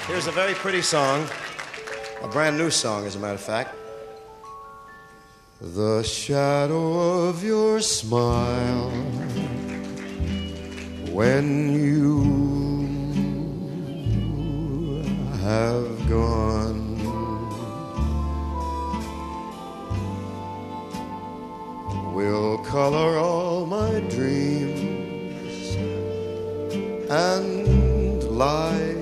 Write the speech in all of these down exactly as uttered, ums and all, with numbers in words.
Here's a very pretty song, a brand new song, as a matter of fact. The shadow of your smile when you have gone will color all my dreams and light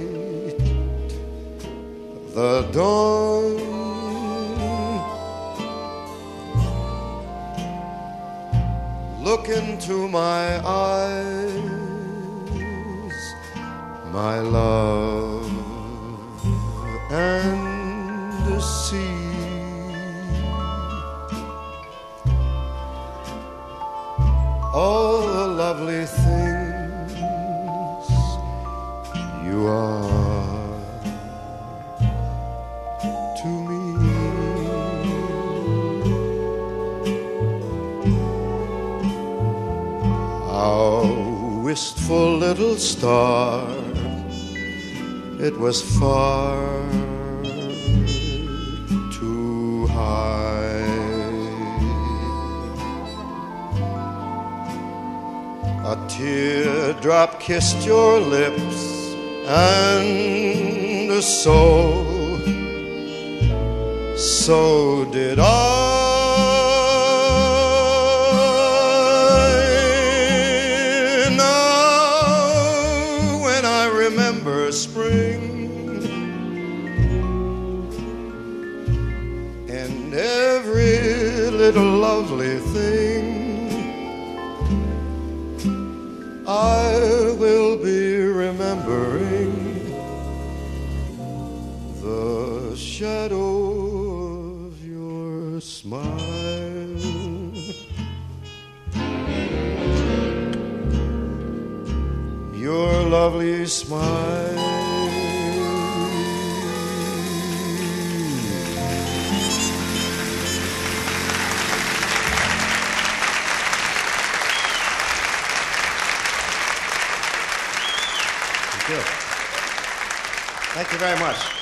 the dawn. Look into my eyes, my love, and see all the lovely things you are to me. How wistful little star, it was far too high. A teardrop kissed your lips, and so, so did I. Now, when I remember spring and every little lovely thing, I will be remembering the shadow of your smile. Your lovely smile. Thank you very much.